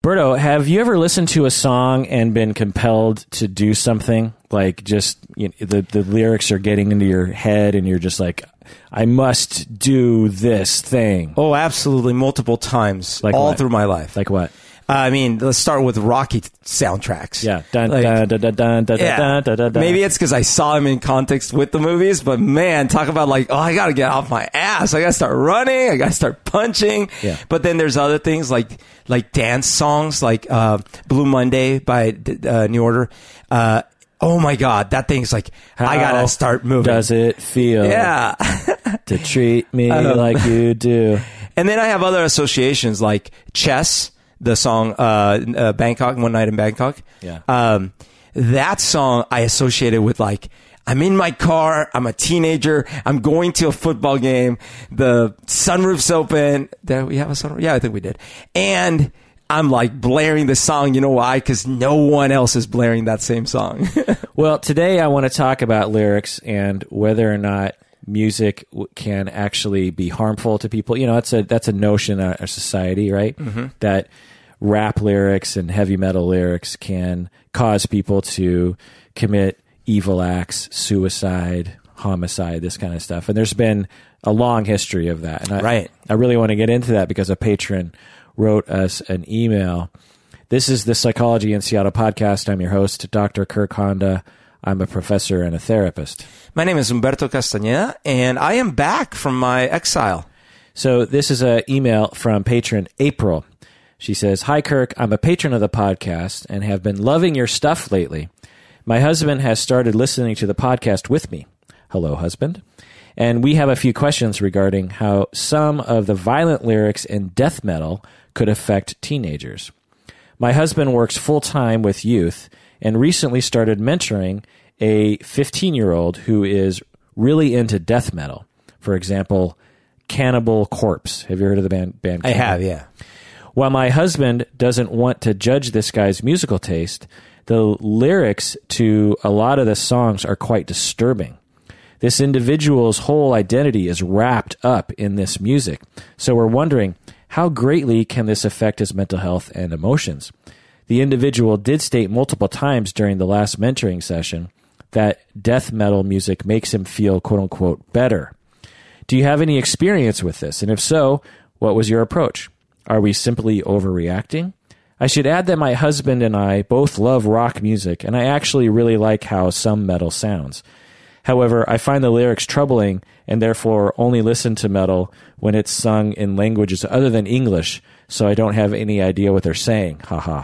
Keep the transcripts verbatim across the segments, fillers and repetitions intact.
Berto, have you ever listened to a song and been compelled to do something? Like just you know, the, the lyrics are getting into your head and you're just like, I must do this thing. Oh, absolutely. Multiple times. Like all what? through my life. Like what? Uh, I mean, let's start with Rocky soundtracks. Yeah. Dun, Like, dun, dun, dun, dun, dun, yeah. dun, dun, dun, dun. Maybe it's because I saw him in context with the movies, but man, talk about like, oh, I got to get off my ass. I got to start running. I got to start punching. Yeah. But then there's other things like like dance songs, like uh, Blue Monday by uh, New Order. Uh, oh my God, that thing's like, How I got to start moving. Does it feel Yeah. to treat me Um, like you do? And then I have other associations like Chess, the song uh, uh, Bangkok, One Night in Bangkok. Yeah. Um, that song I associated with like, I'm in my car, I'm a teenager, I'm going to a football game, the sunroof's open. Did we have a sunroof? Yeah, I think we did. And I'm like blaring the song. You know why? Because no one else is blaring that same song. Well, today I want to talk about lyrics and whether or not music w- can actually be harmful to people. You know, that's a that's a notion in our society, right? Mm-hmm. That rap lyrics and heavy metal lyrics can cause people to commit evil acts, suicide, homicide, this kind of stuff. And there's been a long history of that. And I, Right. I really want to get into that because a patron wrote us an email. This is the Psychology in Seattle podcast. I'm your host, Doctor Kirk Honda. I'm a professor and a therapist. My name is Humberto Castañeda, and I am back from my exile. So this is an email from patron April. She says, Hi, Kirk. I'm a patron of the podcast and have been loving your stuff lately. My husband has started listening to the podcast with me. Hello, husband. And we have a few questions regarding how some of the violent lyrics in death metal could affect teenagers. My husband works full-time with youth and recently started mentoring a fifteen-year-old who is really into death metal. For example, Cannibal Corpse. Have you heard of the band? band I Cannibal? have, yeah. While my husband doesn't want to judge this guy's musical taste, the lyrics to a lot of the songs are quite disturbing. This individual's whole identity is wrapped up in this music. So we're wondering, how greatly can this affect his mental health and emotions? The individual did state multiple times during the last mentoring session that death metal music makes him feel, quote-unquote, better. Do you have any experience with this? And if so, what was your approach? Are we simply overreacting? I should add that my husband and I both love rock music, and I actually really like how some metal sounds. However, I find the lyrics troubling and therefore only listen to metal when it's sung in languages other than English, so I don't have any idea what they're saying. Haha.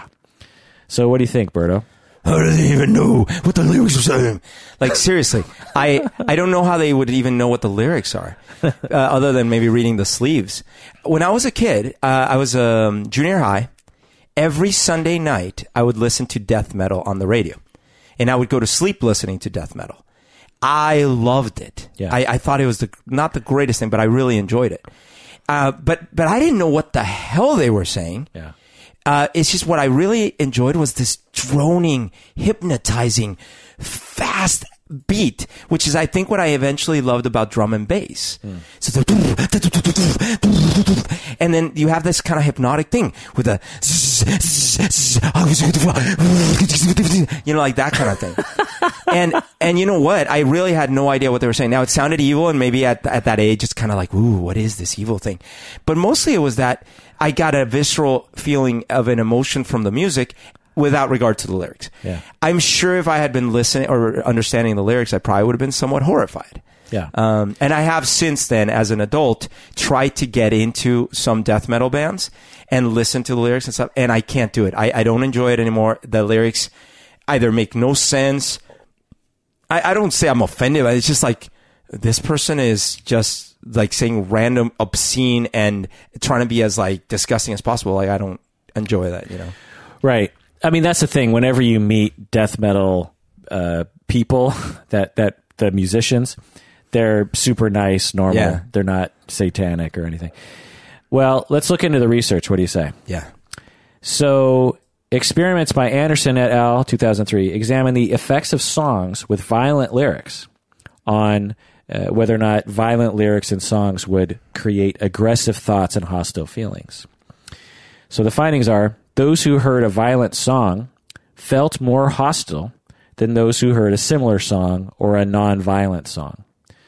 So what do you think, Berto? How do they even know what the lyrics are saying? Like, seriously, I, I don't know how they would even know what the lyrics are, uh, other than maybe reading the sleeves. When I was a kid, uh, I was um, junior high. Every Sunday night, I would listen to death metal on the radio. And I would go to sleep listening to death metal. I loved it. Yeah. I, I thought it was the, not the greatest thing, but I really enjoyed it. Uh, but but I didn't know what the hell they were saying. Yeah. Uh, it's just what I really enjoyed was this droning, hypnotizing, fast beat, which is, I think, what I eventually loved about drum and bass. Mm. So the, and then you have this kind of hypnotic thing with a, you know, like that kind of thing. and and you know what? I really had no idea what they were saying. Now, it sounded evil, and maybe at at that age, it's kind of like, ooh, what is this evil thing? But mostly it was that I got a visceral feeling of an emotion from the music without regard to the lyrics. Yeah. I'm sure if I had been listening or understanding the lyrics, I probably would have been somewhat horrified. Yeah. Um, and I have since then, as an adult, tried to get into some death metal bands and listen to the lyrics and stuff, and I can't do it. I, I don't enjoy it anymore. The lyrics either make no sense. I, I don't say I'm offended, but it's just like, this person is just like saying random, obscene, and trying to be as like disgusting as possible. Like, I don't enjoy that, you know? Right. I mean, that's the thing. Whenever you meet death metal uh, people, that, that the musicians, they're super nice, normal. Yeah. They're not satanic or anything. Well, let's look into the research. What do you say? Yeah. So, experiments by Anderson et al., two thousand three, examine the effects of songs with violent lyrics on uh, whether or not violent lyrics in songs would create aggressive thoughts and hostile feelings. So the findings are those who heard a violent song felt more hostile than those who heard a similar song or a non-violent song,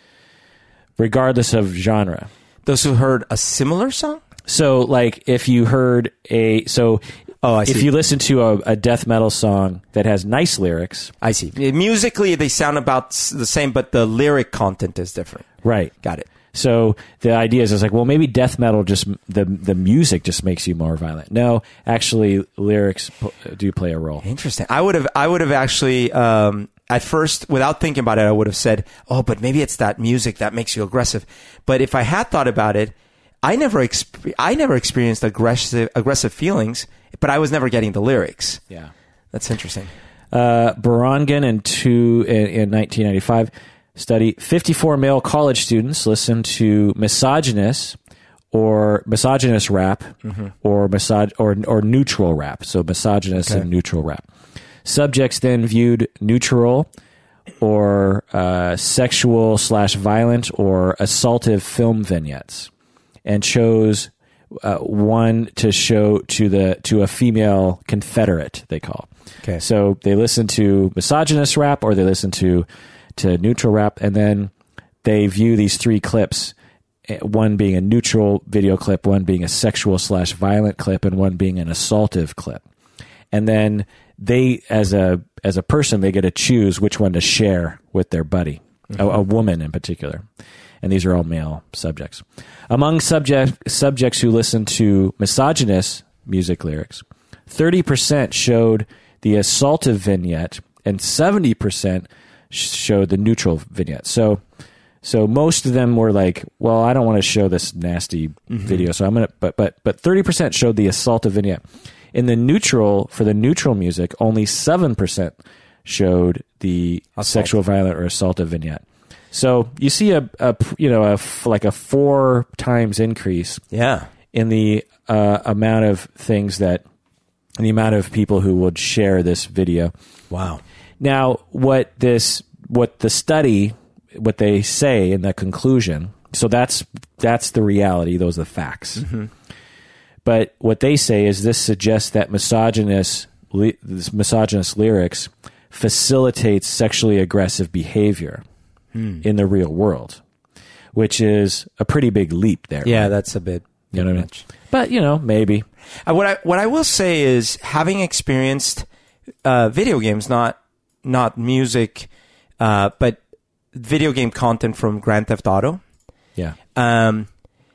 regardless of genre. Those who heard a similar song? So, like, if you heard a... So, oh, I see. If you listen to a, a death metal song that has nice lyrics... I see. Musically, they sound about the same, but the lyric content is different. Right. Got it. So the idea is, it's like, well, maybe death metal just... The, the music just makes you more violent. No, actually, lyrics do play a role. Interesting. I would have, I would have actually... Um, At first, without thinking about it, I would have said, oh, but maybe it's that music that makes you aggressive. But if I had thought about it, I never exp- I never experienced aggressive aggressive feelings, but I was never getting the lyrics. Yeah. That's interesting. Uh, Barangan in, two, in, in nineteen ninety-five study, fifty-four male college students listened to misogynist or misogynist rap mm-hmm. or, misog- or, or neutral rap. So misogynist okay. and neutral rap. Subjects then viewed neutral or uh, sexual slash violent or assaultive film vignettes, and chose uh, one to show to the to a female Confederate. They call. Okay. So they listen to misogynist rap or they listen to to neutral rap, and then they view these three clips. One being a neutral video clip, one being a sexual slash violent clip, and one being an assaultive clip, and then. They, as a as a person, they get to choose which one to share with their buddy, mm-hmm. a, a woman in particular. And these are all male subjects. Among subject, subjects who listened to misogynist music lyrics, thirty percent showed the assaultive vignette and seventy percent showed the neutral vignette. So so most of them were like, well, I don't want to show this nasty mm-hmm. video, so I'm going to, but but but thirty percent showed the assaultive vignette. In the neutral, for the neutral music, only seven percent showed the Assault. sexual, violent, or assaultive vignette. So you see a, a you know, a, like a four times increase yeah. in the uh, amount of things that, the amount of people who would share this video. Wow. Now, what this, what the study, what they say in the conclusion, so that's, that's the reality, those are the facts. Mm-hmm. But what they say is this suggests that misogynist, this misogynist lyrics facilitates sexually aggressive behavior hmm. in the real world, which is a pretty big leap there. Yeah, right? that's a bit. You know what I mean? But, you know, maybe. Uh, what I what I will say is, having experienced uh, video games, not not music, uh, but video game content from Grand Theft Auto. Yeah. Um.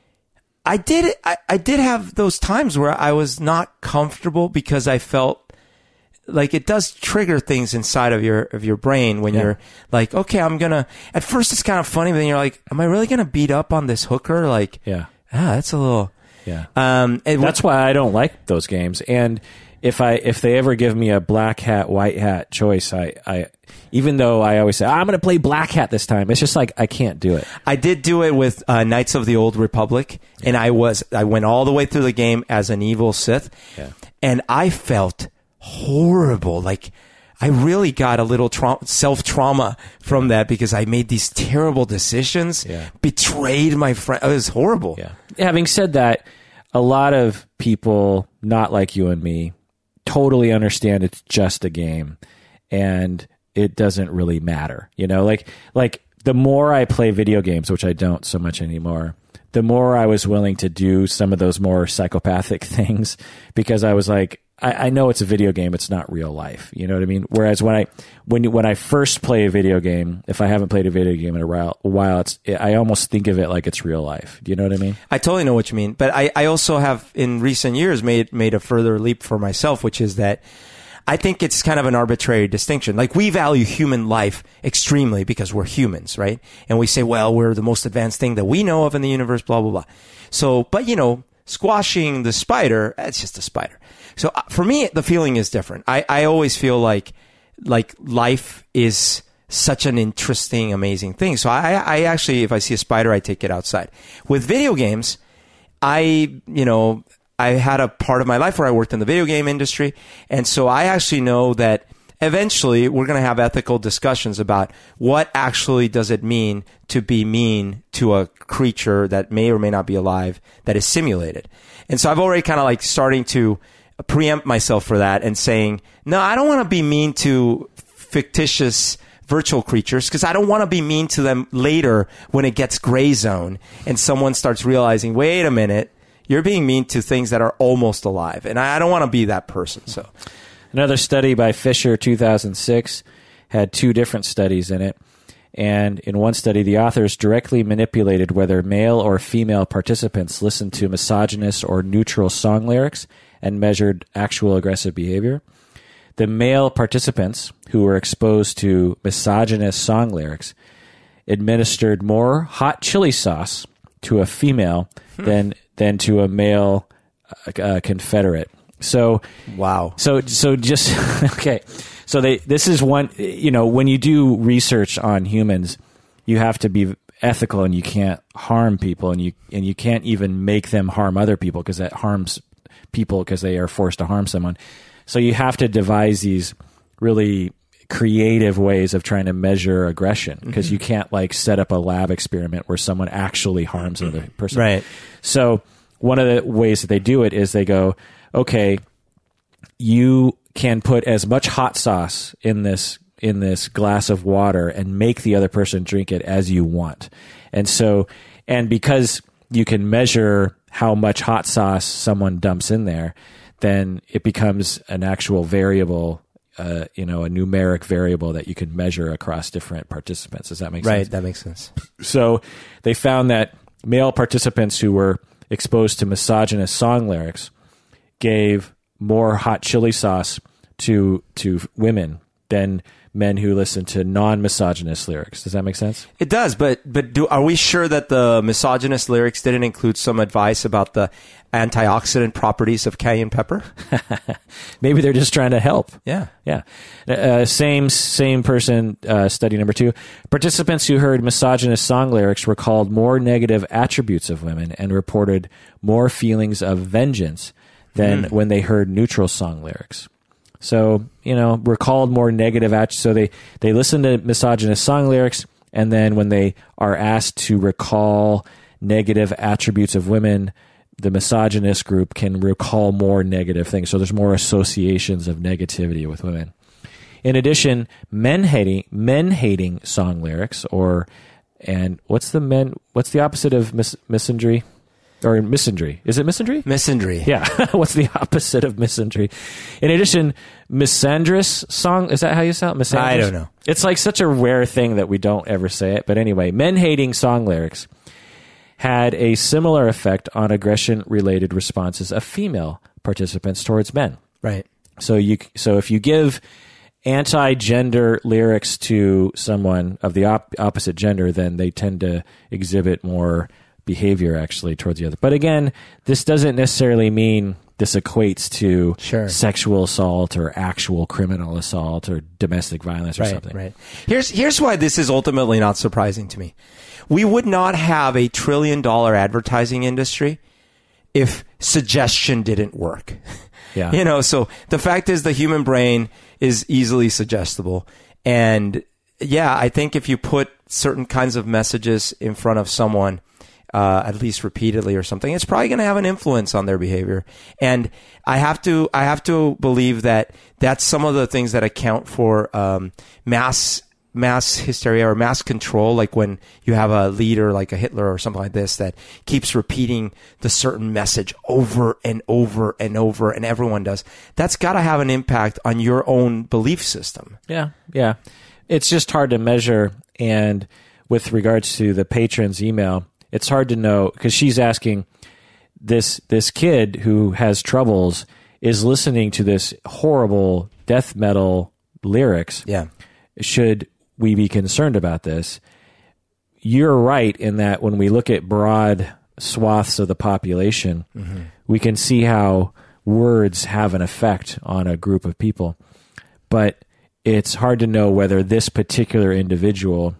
I did I, I did have those times where I was not comfortable because I felt like it does trigger things inside of your of your brain when yeah. you're like, okay, I'm gonna. At first, it's kind of funny, but then you're like, am I really gonna beat up on this hooker? Like, yeah, ah, that's a little. Yeah. Um, and that's why I don't like those games. And if I if they ever give me a black hat, white hat choice, I, I even though I always say I'm going to play black hat this time, it's just like I can't do it. I did do it with uh, Knights of the Old Republic, yeah. and I was I went all the way through the game as an evil Sith, yeah. and I felt horrible. Like I really got a little tra- self trauma from that because I made these terrible decisions, yeah. betrayed my friend. It was horrible. Yeah. Having said that, a lot of people not like you and me totally understand it's just a game and it doesn't really matter. You know, like like the more I play video games, which I don't so much anymore, the more I was willing to do some of those more psychopathic things because I was like, I, I know it's a video game, it's not real life. You know what I mean? Whereas when I when when I first play a video game, if I haven't played a video game in a while, a while it's I almost think of it like it's real life. Do you know what I mean? I totally know what you mean. But I, I also have in recent years made made a further leap for myself, which is that I think it's kind of an arbitrary distinction. Like we value human life extremely because we're humans, right? And we say, well, we're the most advanced thing that we know of in the universe, blah, blah, blah. So, but you know, squashing the spider, it's just a spider. So uh, for me, the feeling is different. I, I always feel like, like life is such an interesting, amazing thing. So I, I actually, if I see a spider, I take it outside. With video games, I, you know, I had a part of my life where I worked in the video game industry. And so I actually know that eventually we're going to have ethical discussions about what actually does it mean to be mean to a creature that may or may not be alive that is simulated. And so I've already kind of like starting to preempt myself for that and saying, no, I don't want to be mean to fictitious virtual creatures because I don't want to be mean to them later when it gets gray zone and someone starts realizing, wait a minute, you're being mean to things that are almost alive. And I, I don't want to be that person. So, another study by Fisher, two thousand six, had two different studies in it. And in one study, the authors directly manipulated whether male or female participants listened to misogynist or neutral song lyrics and measured actual aggressive behavior. The male participants who were exposed to misogynist song lyrics administered more hot chili sauce to a female hmm. than than to a male uh, Confederate. So wow. So so just okay. So they this is one, you know, when you do research on humans, you have to be ethical and you can't harm people and you and you can't even make them harm other people because that harms people because they are forced to harm someone. So you have to devise these really creative ways of trying to measure aggression because mm-hmm. you can't like set up a lab experiment where someone actually harms another person. Right. So one of the ways that they do it is they go, okay, you can put as much hot sauce in this in this glass of water and make the other person drink it as you want. And so, and because you can measure how much hot sauce someone dumps in there, then it becomes an actual variable, uh, you know, a numeric variable that you can measure across different participants. Does that make right, sense? Right, that makes sense. So they found that male participants who were exposed to misogynist song lyrics gave more hot chili sauce to to women than men who listen to non-misogynist lyrics. Does that make sense? It does, but but do are we sure that the misogynist lyrics didn't include some advice about the antioxidant properties of cayenne pepper? Maybe they're just trying to help. Yeah. Yeah. Uh, same same person, uh, study number two. Participants who heard misogynist song lyrics recalled more negative attributes of women and reported more feelings of vengeance than mm. when they heard neutral song lyrics. So, you know, recalled more negative attributes. So they, they listen to misogynist song lyrics, and then when they are asked to recall negative attributes of women, the misogynist group can recall more negative things. So there's more associations of negativity with women. In addition, men hating men hating song lyrics, or and what's the men? What's the opposite of mis, misandry? Or misandry. Is it misandry? Misandry. Yeah. What's the opposite of misandry? In addition, misandrous song, is that how you sound? Misandrous? I don't know. It's like such a rare thing that we don't ever say it. But anyway, men-hating song lyrics had a similar effect on aggression-related responses of female participants towards men. Right. So you, so if you give anti-gender lyrics to someone of the op- opposite gender, then they tend to exhibit more behavior actually towards the other. But again, this doesn't necessarily mean this equates to sure. sexual assault or actual criminal assault or domestic violence or right, something. Right. Here's here's why this is ultimately not surprising to me. We would not have a trillion dollar advertising industry if suggestion didn't work. Yeah. You know, so the fact is the human brain is easily suggestible. And yeah, I think if you put certain kinds of messages in front of someone, Uh, at least repeatedly or something, it's probably going to have an influence on their behavior. And I have to, I have to believe that that's some of the things that account for um, mass, mass hysteria or mass control. Like when you have a leader like a Hitler or something like this that keeps repeating the certain message over and over and over, and everyone does. That's got to have an impact on your own belief system. Yeah, yeah. It's just hard to measure. And with regards to the patron's email, it's hard to know because she's asking this this kid who has troubles is listening to this horrible death metal lyrics. Yeah. Should we be concerned about this? You're right in that when we look at broad swaths of the population, mm-hmm. we can see how words have an effect on a group of people. But it's hard to know whether this particular individual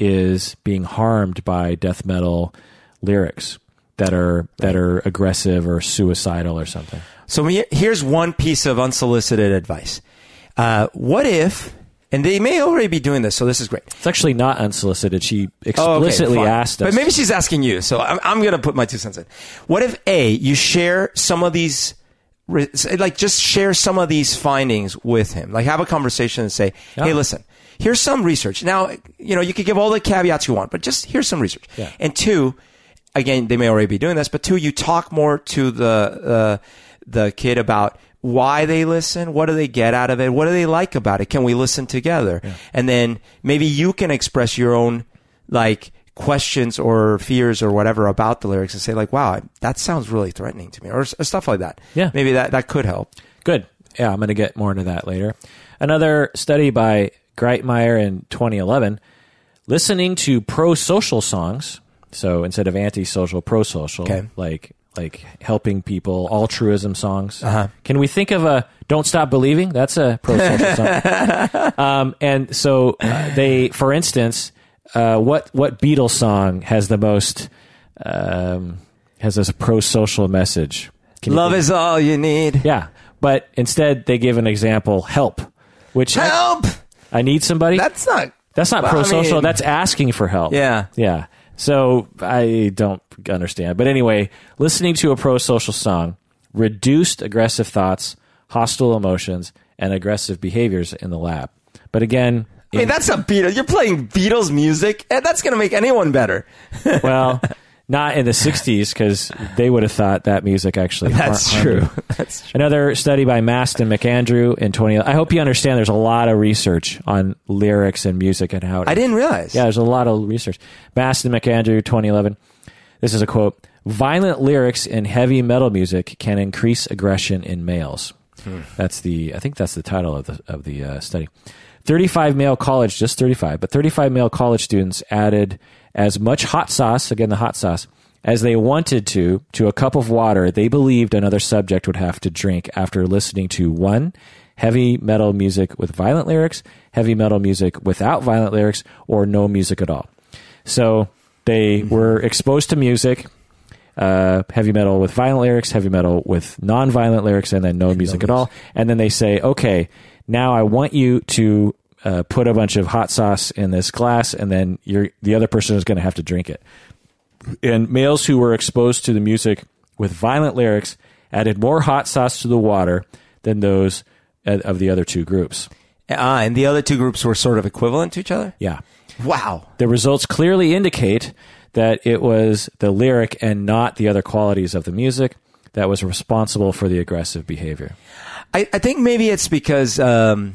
is being harmed by death metal lyrics that are that are aggressive or suicidal or something. So here's one piece of unsolicited advice. Uh, what if, and they may already be doing this, so this is great. It's actually not unsolicited. She explicitly oh, okay, asked us. But maybe she's asking you, so I'm, I'm going to put my two cents in. What if, A, you share some of these re- like just share some of these findings with him. Like have a conversation and say, Yeah. hey, listen, here's some research. Now, you know, you could give all the caveats you want, but just here's some research. Yeah. And two, again, they may already be doing this, but two, you talk more to the uh, the kid about why they listen, what do they get out of it, what do they like about it, can we listen together? Yeah. And then maybe you can express your own like questions or fears or whatever about the lyrics and say like, wow, that sounds really threatening to me, or, or stuff like that. Yeah. Maybe that, that could help. Good. Yeah, I'm going to get more into that later. Another study by Greitmeyer in twenty eleven, listening to pro-social songs, so instead of anti-social, pro-social, Okay. like like helping people, altruism songs. Uh-huh. Can we think of a Don't Stop Believing? That's a pro-social song. Um, and so uh, they, for instance, uh, what what Beatles song has the most, um, has a pro-social message? Can you Love think- is all you need. Yeah, but instead they give an example, help, which I, Help! I need somebody. That's not... That's not well, I pro-social. mean- That's asking for help. Yeah. Yeah. So I don't understand. But anyway, listening to a pro-social song reduced aggressive thoughts, hostile emotions, and aggressive behaviors in the lab. But again, I mean, that's a Beatles. You're playing Beatles music, and that's going to make anyone better. well, not in the sixties, because they would have thought that music actually That's har- true. harmed them. That's true. Another study by Maston McAndrew in twenty. I hope you understand there's a lot of research on lyrics and music and how it I didn't realize. Yeah, there's a lot of research. Maston McAndrew, twenty eleven. This is a quote. Violent lyrics in heavy metal music can increase aggression in males. Hmm. That's the, I think that's the title of the, of the uh, study. thirty-five male college, just thirty-five, but thirty-five male college students added as much hot sauce, again, the hot sauce, as they wanted to, to a cup of water they believed another subject would have to drink after listening to one, heavy metal music with violent lyrics, heavy metal music without violent lyrics, or no music at all. So they were exposed to music, uh, heavy metal with violent lyrics, heavy metal with non-violent lyrics, and then no music at all. And then they say, okay, now I want you to uh, put a bunch of hot sauce in this glass, and then you're, the other person is going to have to drink it. And males who were exposed to the music with violent lyrics added more hot sauce to the water than those of the other two groups. Ah, and the other two groups were sort of equivalent to each other? Yeah. Wow. The results clearly indicate that it was the lyric and not the other qualities of the music that was responsible for the aggressive behavior. I, I think maybe it's because um,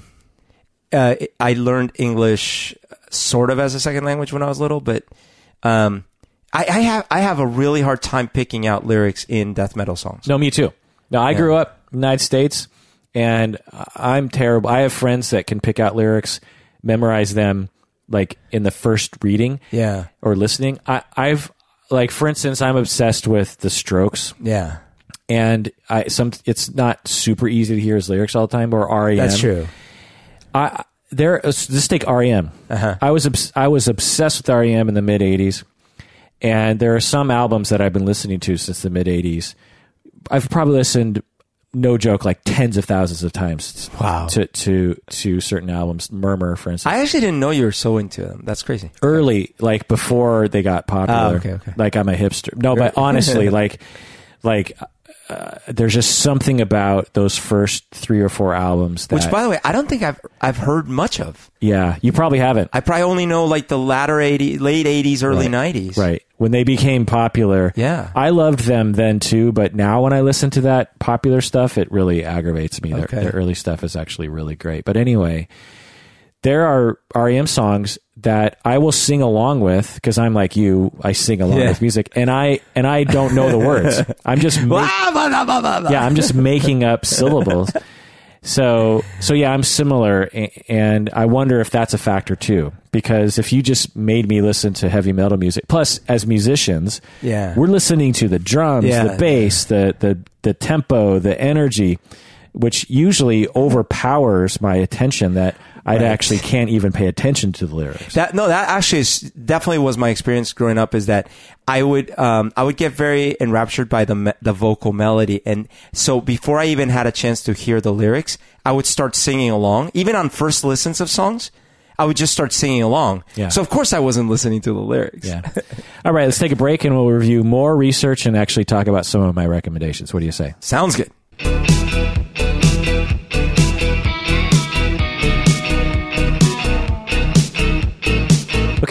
uh, I learned English sort of as a second language when I was little, but um, I, I have I have a really hard time picking out lyrics in death metal songs. No, me too. Now, I Yeah. grew up in the United States, and I'm terrible. I have friends that can pick out lyrics, memorize them, like in the first reading Yeah. or listening. I, I've, like, for instance, I'm obsessed with the Strokes. Yeah. And I some it's not super easy to hear his lyrics all the time, or R E M. That's true. I there just take R E M. Uh-huh. I was obs- I was obsessed with R E M in the mid eighties, and there are some albums that I've been listening to since the mid eighties. I've probably listened, no joke, like tens of thousands of times. Wow. To to to certain albums, Murmur, for instance. I actually didn't know you were so into them. That's crazy. Early, like before they got popular. Oh, okay, okay. Like I'm a hipster. No, but honestly, like like. Uh, there's just something about those first three or four albums that, Which, by the way, I don't think I've I've heard much of. yeah, you probably haven't. I probably only know like the latter eighties, late eighties, early Right. nineties. Right. When they became popular. Yeah. I loved them then too, but now when I listen to that popular stuff, it really aggravates me. Their, Okay. their early stuff is actually really great. But anyway, there are R E M songs that I will sing along with because I'm like you. I sing along Yeah. with music, and I and I don't know the words. I'm just ma- yeah, I'm just making up syllables. So so yeah, I'm similar, a- and I wonder if that's a factor too. Because if you just made me listen to heavy metal music, plus as musicians, Yeah. we're listening to the drums, Yeah. the bass, the the the tempo, the energy, which usually overpowers my attention that I Right. actually can't even pay attention to the lyrics. That no, that actually is, definitely was my experience growing up. Is that I would um, I would get very enraptured by the me- the vocal melody, and so before I even had a chance to hear the lyrics, I would start singing along. Even on first listens of songs, I would just start singing along. Yeah. So of course I wasn't listening to the lyrics. Yeah. All right, let's take a break and we'll review more research and actually talk about some of my recommendations. What do you say? Sounds good.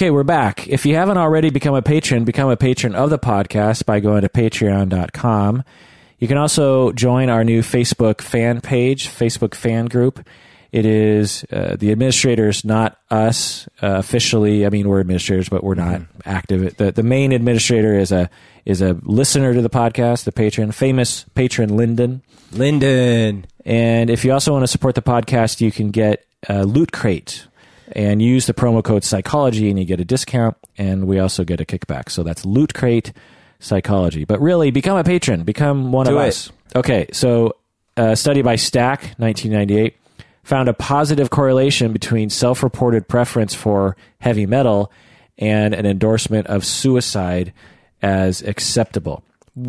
Okay, we're back. If you haven't already become a patron, become a patron of the podcast by going to patreon dot com. You can also join our new Facebook fan page, Facebook fan group. It is uh, the administrators, not us uh, officially. I mean, we're administrators, but we're not mm-hmm. active. The the main administrator is a is a listener to the podcast, the patron, famous patron Lyndon. Lyndon. And if you also want to support the podcast, you can get uh, Loot Crate and use the promo code Psychology, and you get a discount. And we also get a kickback. So that's Loot Crate Psychology. But really, become a patron. Become one Do of it. us. Okay, so a study by Stack, nineteen ninety-eight. Found a positive correlation between self-reported preference for heavy metal and an endorsement of suicide as acceptable.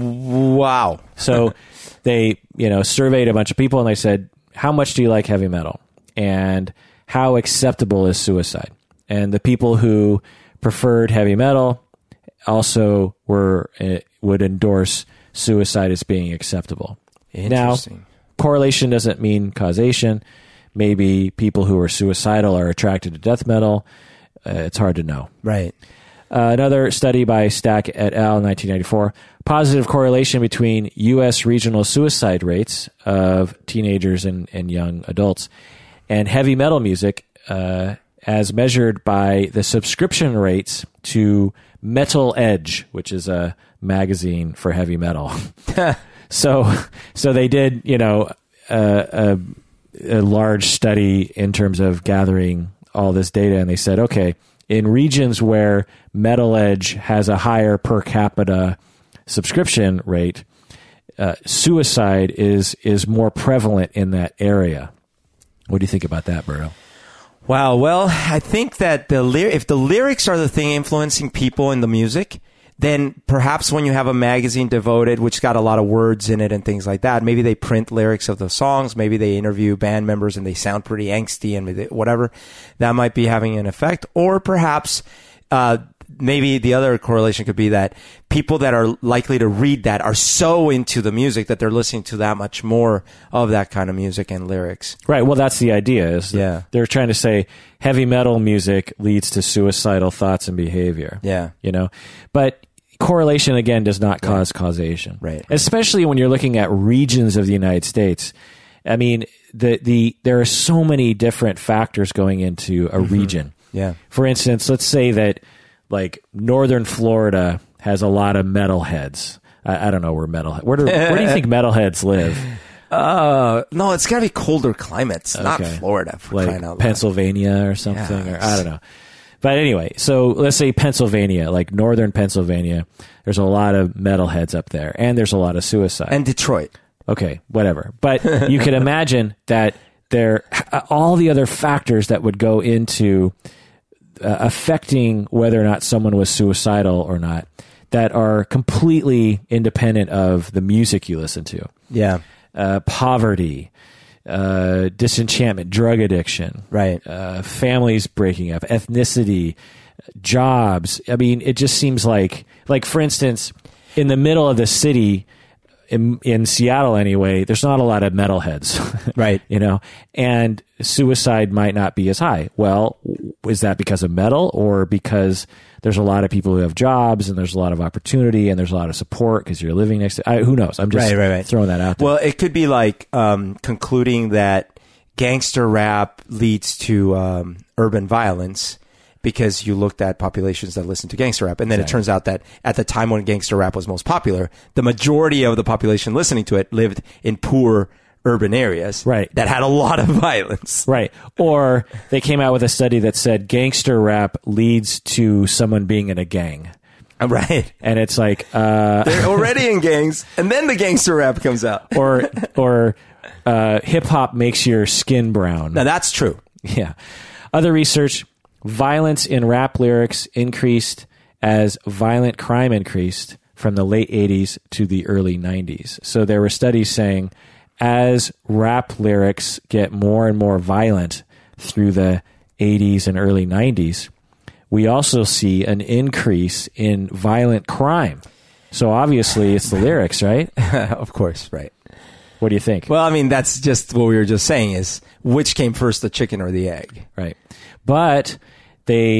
Wow. So they, you know, surveyed a bunch of people and they said, how much do you like heavy metal? And how acceptable is suicide? And the people who preferred heavy metal also were uh, would endorse suicide as being acceptable. Interesting. Now, correlation doesn't mean causation. Maybe people who are suicidal are attracted to death metal. Uh, it's hard to know. Right. Uh, another study by Stack et al. nineteen ninety-four. Positive correlation between U S regional suicide rates of teenagers and, and young adults and heavy metal music uh, as measured by the subscription rates to Metal Edge, which is a magazine for heavy metal. so so they did, you know, uh, a... a large study in terms of gathering all this data, and they said, okay, in regions where Metal Edge has a higher per capita subscription rate, uh, suicide is is more prevalent in that area. What do you think about that, Berto? Wow. Well, I think that the ly- if the lyrics are the thing influencing people in the music, then perhaps when you have a magazine devoted, which got a lot of words in it and things like that, maybe they print lyrics of the songs, maybe they interview band members and they sound pretty angsty and whatever, that might be having an effect. Or perhaps uh, maybe the other correlation could be that people that are likely to read that are so into the music that they're listening to that much more of that kind of music and lyrics. Right. Well, that's the idea. Is yeah. They're trying to say heavy metal music leads to suicidal thoughts and behavior. Yeah. You know, but correlation, again, does not cause yeah. causation. Right. Especially when you're looking at regions of the United States. I mean, the, the there are so many different factors going into a mm-hmm. region. Yeah. For instance, let's say that like northern Florida has a lot of metalheads. I, I don't know where metal where do where do you think metalheads live? Uh, no, it's got to be colder climates, okay. not Florida. For like crying out loud. Pennsylvania or something, yes. or I don't know. But anyway, so let's say Pennsylvania, like northern Pennsylvania, there's a lot of metalheads up there, and there's a lot of suicide. And Detroit. Okay, whatever. But you can imagine that there all the other factors that would go into uh, affecting whether or not someone was suicidal or not that are completely independent of the music you listen to. Yeah. Uh, poverty, uh, disenchantment, drug addiction, right? Uh, families breaking up, ethnicity, jobs. I mean, it just seems like, like for instance, in the middle of the city, in, in Seattle anyway, there's not a lot of metalheads, right? You know, and suicide might not be as high. Well, is that because of metal or because there's a lot of people who have jobs and there's a lot of opportunity and there's a lot of support because you're living next to, I, who knows? I'm just right, right, right. throwing that out there. Well, it could be like um, concluding that gangster rap leads to um, urban violence because you looked at populations that listen to gangster rap. And then exactly. It turns out that at the time when gangster rap was most popular, the majority of the population listening to it lived in poor urban areas right. that had a lot of violence. Right. Or they came out with a study that said gangster rap leads to someone being in a gang. Right. And it's like... Uh, they're already in gangs, and then the gangster rap comes out. or or uh, hip-hop makes your skin brown. Now, that's true. Yeah. Other research, violence in rap lyrics increased as violent crime increased from the late eighties to the early nineties. So there were studies saying as rap lyrics get more and more violent through the eighties and early nineties, we also see an increase in violent crime. So obviously it's the lyrics, right? Of course, right. What do you think? Well, I mean, that's just what we were just saying is which came first, the chicken or the egg? Right. But they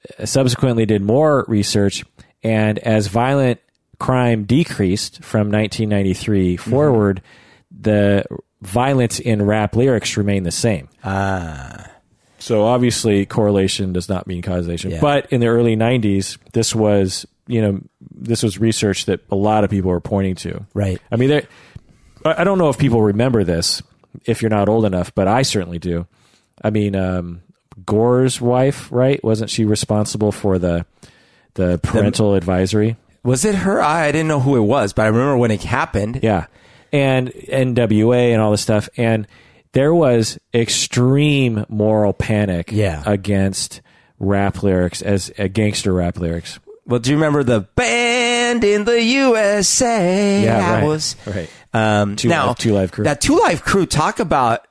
subsequently did more research, and as violent crime decreased from nineteen ninety-three mm-hmm. forward, the violence in rap lyrics remained the same. Ah. So obviously correlation does not mean causation. Yeah. But in the early nineties, this was, you know, this was research that a lot of people were pointing to. Right. I mean, there, I don't know if people remember this, if you're not old enough, but I certainly do. I mean, um, Gore's wife, right? Wasn't she responsible for the the parental the, advisory? Was it her? I, I didn't know who it was, but I remember when it happened. Yeah. And N W A and all this stuff. And there was extreme moral panic yeah. against rap lyrics, as uh, gangster rap lyrics. Well, do you remember the band in the U S A? Yeah, that right. was right. Um, Two now, Live, Two Live Crew. That Two Live Crew, talk about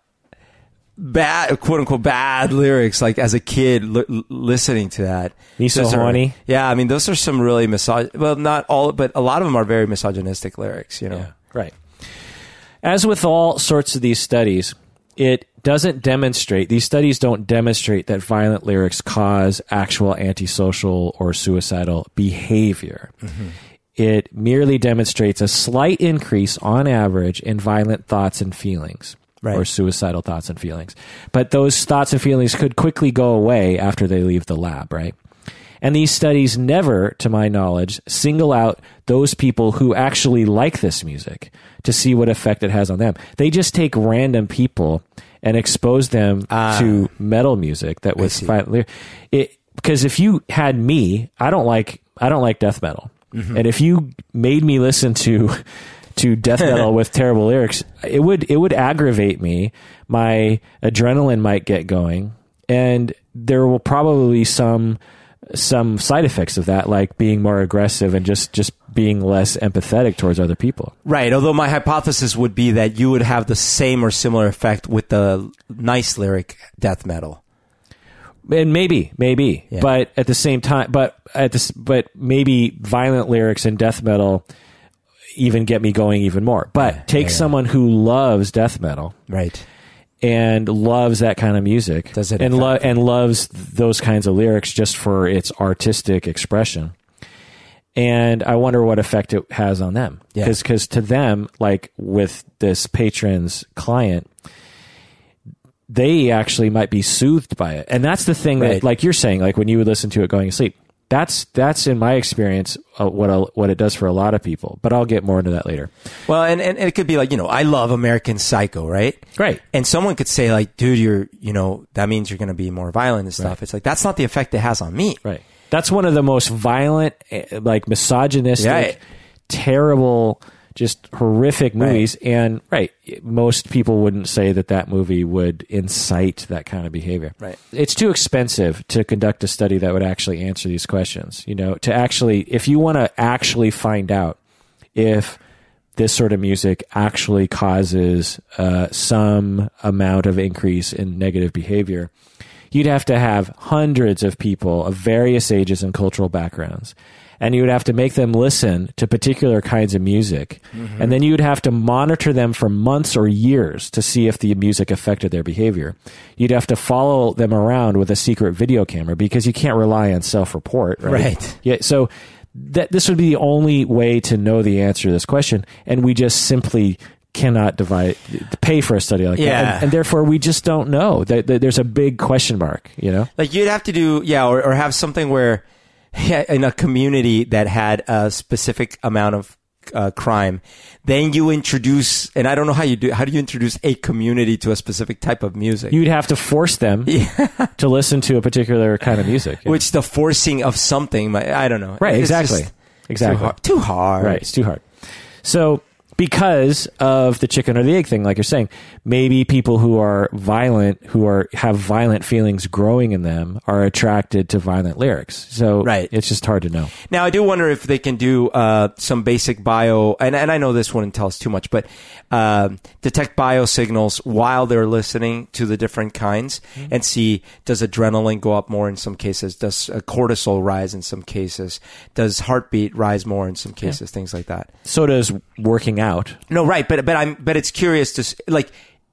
bad, quote unquote, bad lyrics. Like as a kid li- listening to that, Me So Those are- Horny. Yeah, I mean, those are some really misog. Well, not all, but a lot of them are very misogynistic lyrics. You know, Yeah, right. As with all sorts of these studies, it doesn't demonstrate, these studies don't demonstrate that violent lyrics cause actual antisocial or suicidal behavior. Mm-hmm. It merely demonstrates a slight increase on average in violent thoughts and feelings, right. or suicidal thoughts and feelings. But those thoughts and feelings could quickly go away after they leave the lab, right? And these studies never, to my knowledge, single out those people who actually like this music to see what effect it has on them. They just take random people and expose them uh, to metal music that was violent. It, because if you had me, I don't like I don't like death metal. Mm-hmm. And if you made me listen to to death metal with terrible lyrics, it would it would aggravate me. My adrenaline might get going, and there will probably be some some side effects of that, like being more aggressive and just, just being less empathetic towards other people. Right. Although my hypothesis would be that you would have the same or similar effect with the nice lyric death metal. And maybe, maybe, yeah. but at the same time, but at this, but maybe violent lyrics and death metal even get me going even more. But yeah, take yeah, yeah. someone who loves death metal. Right. And loves that kind of music, Does it and lo- and loves those kinds of lyrics just for its artistic expression. And I wonder what effect it has on them, because yeah. because to them, like with this patron's client, they actually might be soothed by it, and that's the thing right. that, like you're saying, like when you would listen to it going to sleep. That's that's in my experience uh, what a, what it does for a lot of people, but I'll get more into that later. Well, and, and it could be like, you know, I love American Psycho, right? Right. And someone could say like, dude, you're, you know, that means you're going to be more violent and stuff. Right. It's like, that's not the effect it has on me. Right. That's one of the most violent, like misogynistic, yeah. terrible, just horrific movies. Right. And right, most people wouldn't say that that movie would incite that kind of behavior. Right. It's too expensive to conduct a study that would actually answer these questions. You know, to actually, if you want to actually find out if this sort of music actually causes uh, some amount of increase in negative behavior, you'd have to have hundreds of people of various ages and cultural backgrounds. And you would have to make them listen to particular kinds of music. Mm-hmm. And then you would have to monitor them for months or years to see if the music affected their behavior. You'd have to follow them around with a secret video camera because you can't rely on self-report. Right. Right. Yeah. So that this would be the only way to know the answer to this question. And we just simply cannot divide, pay for a study like yeah. that. And, and therefore, we just don't know. There's a big question mark, you know? Like you'd have to do, yeah, or, or have something where, yeah, in a community that had a specific amount of uh, crime, then you introduce, and I don't know how you do, how do you introduce a community to a specific type of music? You'd have to force them yeah. to listen to a particular kind of music. Yeah. Which the forcing of something, might, I don't know. Right, It's exactly. Exactly. Too hard. Too hard. Right, it's too hard. So, because of the chicken or the egg thing, like you're saying, maybe people who are violent, who are have violent feelings growing in them, are attracted to violent lyrics. So right. it's just hard to know. Now, I do wonder if they can do uh, some basic bio, and, and I know this wouldn't tell us too much, but uh, detect biosignals while they're listening to the different kinds mm-hmm. and see, does adrenaline go up more in some cases? Does uh, cortisol rise in some cases? Does heartbeat rise more in some cases? Yeah. Things like that. So does working out. No, right, but but I'm but it's curious to like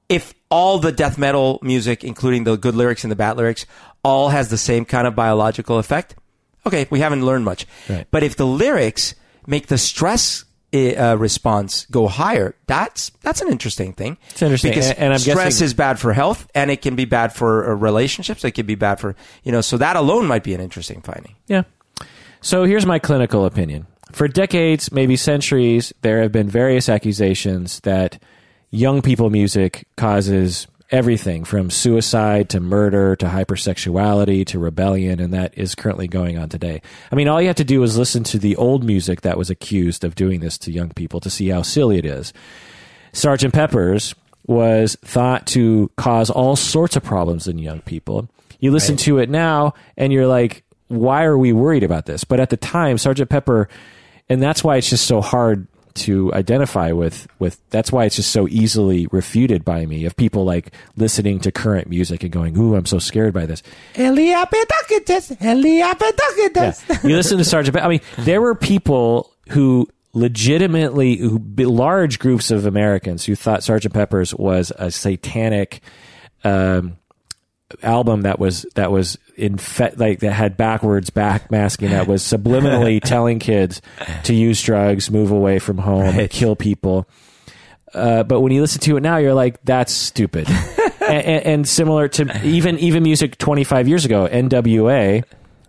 if all the death metal music, including the good lyrics and the bad lyrics, all has the same kind of biological effect, okay, we haven't learned much. Right. But if the lyrics make the stress uh, response go higher, that's that's an interesting thing. It's interesting. Because and, and I'm stress guessing, is bad for health, and it can be bad for uh, relationships. It can be bad for, you know, so that alone might be an interesting finding. Yeah. So here's my clinical opinion. For decades, maybe centuries, there have been various accusations that young people music causes everything from suicide to murder to hypersexuality to rebellion, and that is currently going on today. I mean, all you have to do is listen to the old music that was accused of doing this to young people to see how silly it is. Sergeant Pepper's was thought to cause all sorts of problems in young people. You listen Right. to it now, and you're like, why are we worried about this? But at the time, Sergeant Pepper, and that's why it's just so hard to identify with, with, that's why it's just so easily refuted by me of people like listening to current music and going, ooh, I'm so scared by this. Yeah. You listen to Sergeant Pepper. I mean, there were people who legitimately, who, large groups of Americans who thought Sergeant Pepper's was a satanic, um, album that was that was in fe- like that had backwards backmasking that was subliminally telling kids to use drugs, move away from home, Right. and kill people. Uh, but when you listen to it now, you're like, that's stupid. and, and, and similar to even even music twenty-five years ago, N W A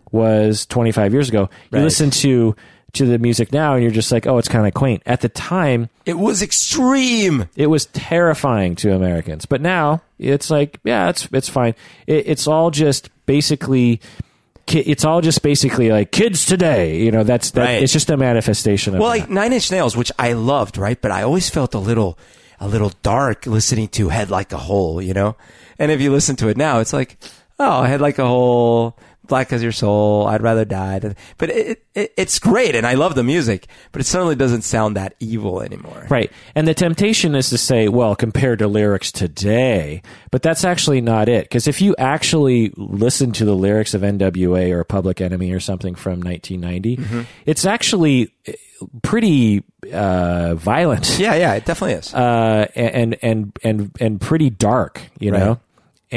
was twenty-five years ago. You Right. listen to to the music now, and you're just like, oh, it's kind of quaint. At the time, It was extreme. it was terrifying to Americans, but now it's like, yeah, it's it's fine. It, it's all just basically, ki- it's all just basically like kids today. You know, that's that. Right. It's just a manifestation of Well, that. like Nine Inch Nails, which I loved, right? But I always felt a little, a little dark listening to Head Like a Hole, you know? And if you listen to it now, it's like, oh, Head Like a Hole, Black as Your Soul, I'd Rather Die. But it, it, it's great, and I love the music, but it certainly doesn't sound that evil anymore. Right. And the temptation is to say, well, compared to lyrics today, but that's actually not it. Because if you actually listen to the lyrics of N W A or Public Enemy or something from nineteen ninety, Mm-hmm. it's actually pretty uh, violent. Yeah, yeah, it definitely is. Uh, and, and, and, and pretty dark, you know? Right.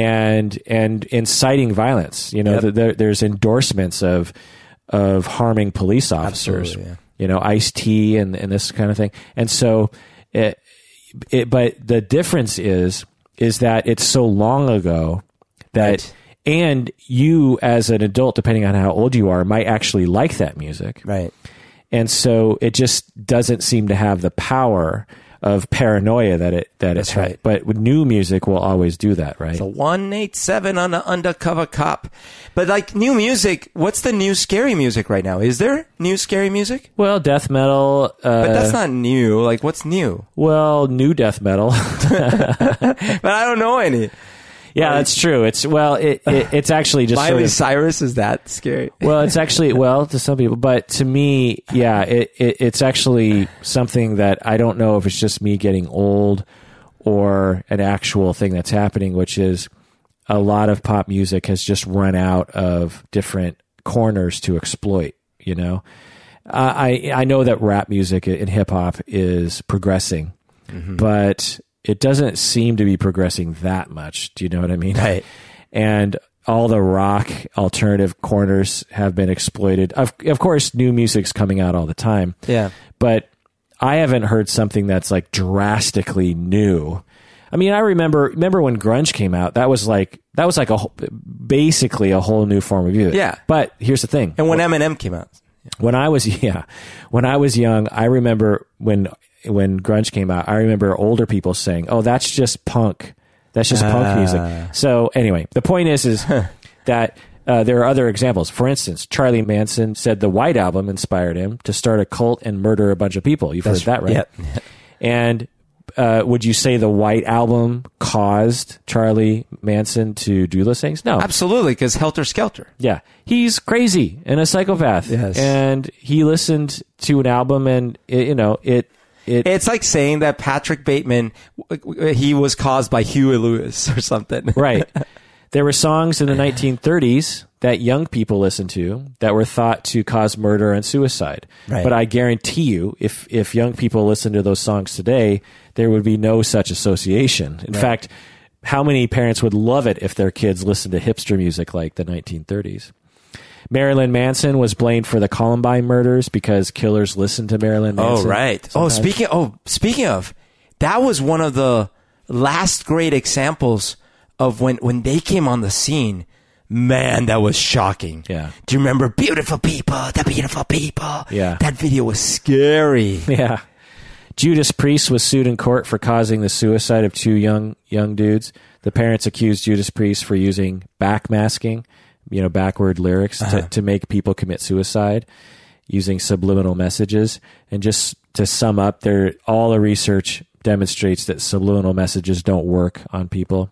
And and inciting violence. You know, Yep. th- there, there's endorsements of of harming police officers. Absolutely, yeah. You know, Ice-T and and this kind of thing. And so, it, it, but the difference is is that it's so long ago that, Right. and you as an adult, depending on how old you are, might actually like that music. Right. And so it just doesn't seem to have the power of paranoia that it that That's it's had. right. But with new music will always do that, right? The one eighty-seven on the undercover cop. But like new music, what's the new scary music right now? Is there new scary music? Well, death metal. Uh, But that's not new. Like, what's new? well, new death metal. But I don't know any. Yeah, that's true. It's well, it, it it's actually just sort Miley of, Cyrus is that scary? well, it's actually well to some people, but to me, yeah, it, it it's actually something that I don't know if it's just me getting old or an actual thing that's happening, which is a lot of pop music has just run out of different corners to exploit. You know, uh, I I know that rap music and hip hop is progressing, but it doesn't seem to be progressing that much. Do you know what I mean? Right. And all the rock alternative corners have been exploited. Of, of course, new music's coming out all the time. Yeah. But I haven't heard something that's like drastically new. I mean, I remember remember when grunge came out. That was like that was like a whole- basically a whole new form of music. Yeah. But here's the thing. And when Eminem came out. When I was yeah, when I was young, I remember when when grunge came out. I remember older people saying, "Oh, that's just punk. That's just Ah. punk music." So anyway, the point is is that uh, there are other examples. For instance, Charlie Manson said the White Album inspired him to start a cult and murder a bunch of people. You've heard that, right? Yep. And uh, would you say the White Album caused Charlie Manson to do those things? No. Absolutely, because Helter Skelter. Yeah, he's crazy and a psychopath. Yes. And he listened to an album, and it, you know it. It, It's like saying that Patrick Bateman, w- w- he was caused by Huey Lewis or something. right. There were songs in the nineteen thirties that young people listened to that were thought to cause murder and suicide. Right. But I guarantee you, if if young people listen to those songs today, there would be no such association. In Right. fact, how many parents would love it if their kids listened to hipster music like the nineteen thirties? Marilyn Manson was blamed for the Columbine murders because killers listened to Marilyn Manson. Oh, right. sometimes. Oh, speaking. Oh, speaking of, that was one of the last great examples of when when they came on the scene. Man, that was shocking. Yeah. Do you remember "Beautiful People"? The beautiful people. Yeah. That video was scary. Yeah. Judas Priest was sued in court for causing the suicide of two young young dudes. The parents accused Judas Priest for using backmasking, you know, backward lyrics Uh-huh. to, to make people commit suicide, using subliminal messages. And just to sum up, there all the research demonstrates that subliminal messages don't work on people.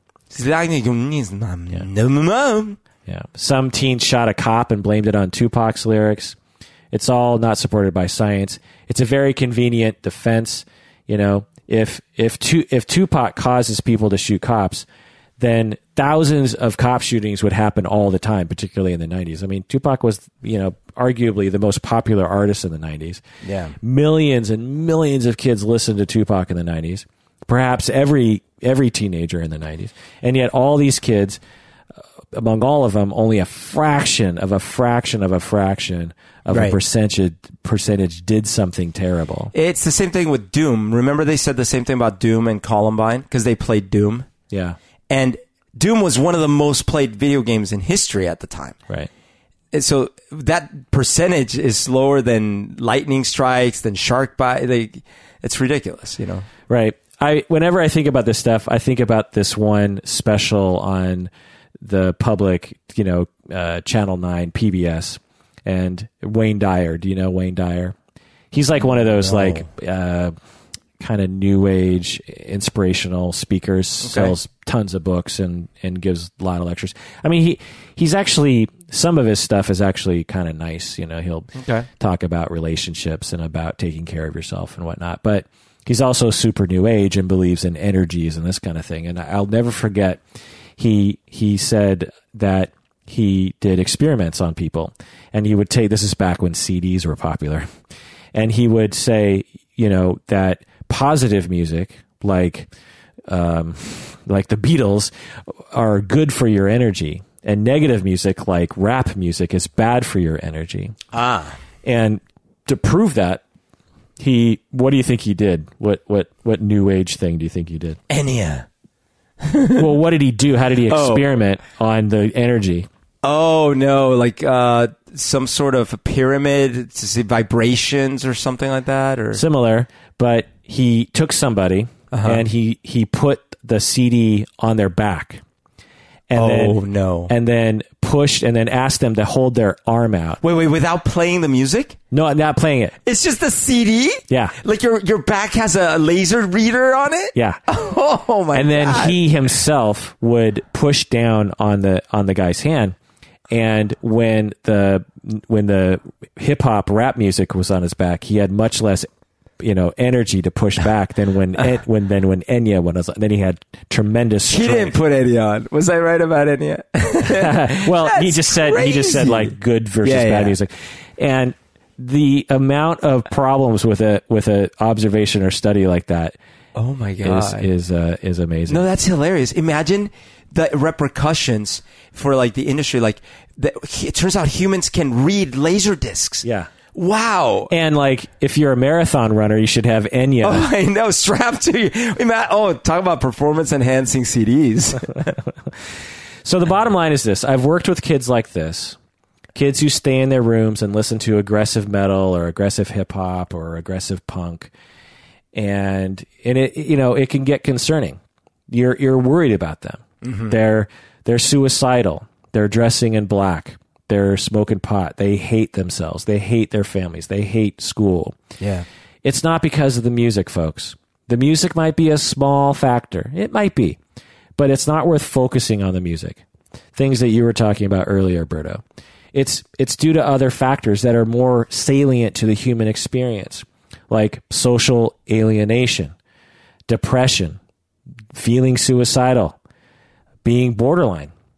Yeah. Some teens shot a cop and blamed it on Tupac's lyrics. It's all not supported by science. It's a very convenient defense. You know, if if tu- if Tupac causes people to shoot cops, then thousands of cop shootings would happen all the time, particularly in the nineties. I mean, Tupac was, you know, arguably the most popular artist in the nineties. Yeah. Millions and millions of kids listened to Tupac in the nineties. Perhaps every every teenager in the nineties. And yet all these kids, uh, among all of them, only a fraction of a fraction of a fraction of Right. a percentage percentage did something terrible. It's the same thing with Doom. Remember they said the same thing about Doom and Columbine because they played Doom. Yeah. And Doom was one of the most played video games in history at the time. Right. And so that percentage is lower than lightning strikes, than shark bite. They, it's ridiculous, you know. Right. I whenever I think about this stuff, I think about this one special on the public, you know, uh, Channel nine, P B S, and Wayne Dyer. Do you know Wayne Dyer? He's like one of those No. like uh, kind of new age inspirational speakers. Sells tons of books and and gives a lot of lectures. I mean, he he's actually some of his stuff is actually kind of nice. You know, he'll Okay. talk about relationships and about taking care of yourself and whatnot, but he's also super new age and believes in energies and this kind of thing. And I'll never forget, he he said that he did experiments on people, and he would take, this is back when C Ds were popular, and he would say, you know, that positive music, like um, like the Beatles, are good for your energy, and negative music, like rap music, is bad for your energy. Ah. And to prove that, he, what do you think he did? What what what new age thing do you think he did? Enya. Well, what did he do? How did he Oh. experiment on the energy? Oh, no, like uh, some sort of a pyramid, to see vibrations or something like that? Or Similar, but he took somebody Uh-huh. and he he put the C D on their back. And Oh, then, no. And then pushed and then asked them to hold their arm out. Wait, wait, without playing the music? No, I'm not playing it. It's just a C D? Yeah. Like your your back has a laser reader on it? Yeah. Oh, my And then God. he himself would push down on the on the guy's hand, and when the when the hip hop rap music was on his back, he had much less, you know, energy to push back than when En- when then when Enya was. Then he had tremendous He strength. didn't put Enya on. Was I right about Enya? Well, he That's just said he just said crazy. like good versus Yeah, bad yeah. music, and the amount of problems with a with a observation or study like that Oh, my is God. is uh, is amazing. No, that's hilarious. Imagine the repercussions for like the industry. Like, the, it turns out humans can read laser discs. Yeah. Wow. And like, if you're a marathon runner, you should have Enya. Oh, I know. Strapped to you. Ima- Oh, talk about performance enhancing C Ds. So the bottom line is this: I've worked with kids like this, kids who stay in their rooms and listen to aggressive metal or aggressive hip hop or aggressive punk, and and it you know it can get concerning. You're you're worried about them. They're they're suicidal. They're dressing in black. They're smoking pot. They hate themselves. They hate their families. They hate school. Yeah. It's not because of the music, folks. The music might be a small factor. It might be, but it's not worth focusing on the music. Things that you were talking about earlier, Berto. It's it's due to other factors that are more salient to the human experience, like social alienation, depression, feeling suicidal, being borderline,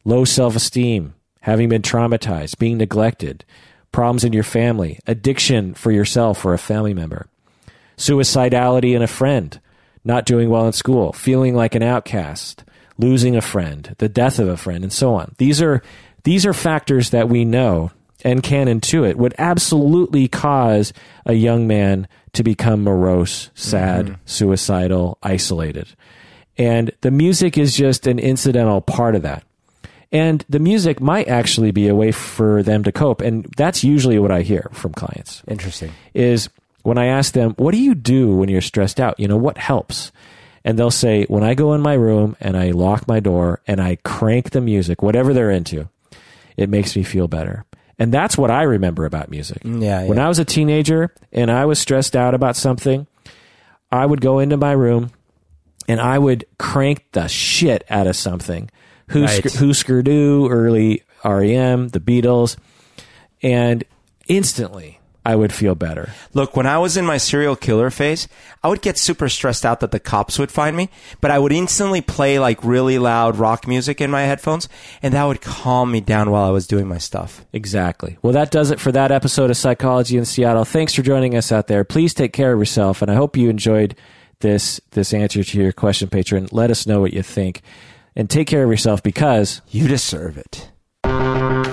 low self-esteem, having been traumatized, being neglected, problems in your family, addiction for yourself or a family member, suicidality in a friend, not doing well in school, feeling like an outcast, losing a friend, the death of a friend, and so on. These are these are factors that we know and can intuit would absolutely cause a young man to become morose, sad, mm-hmm. suicidal, isolated. And the music is just an incidental part of that. And the music might actually be a way for them to cope. And that's usually what I hear from clients. Interesting. Is when I ask them, what do you do when you're stressed out? You know, what helps? And they'll say, when I go in my room and I lock my door and I crank the music, whatever they're into, it makes me feel better. And that's what I remember about music. Yeah, yeah. When I was a teenager and I was stressed out about something, I would go into my room and I would crank the shit out of something. Right. Husker Du, early R E M, the Beatles, and instantly I would feel better. Look, when I was in my serial killer phase, I would get super stressed out that the cops would find me, but I would instantly play like really loud rock music in my headphones, and that would calm me down while I was doing my stuff. Exactly. Well, that does it for that episode of Psychology in Seattle. Thanks for joining us out there. Please take care of yourself, and I hope you enjoyed this this answer to your question, patron. Let us know what you think, and take care of yourself because you deserve it.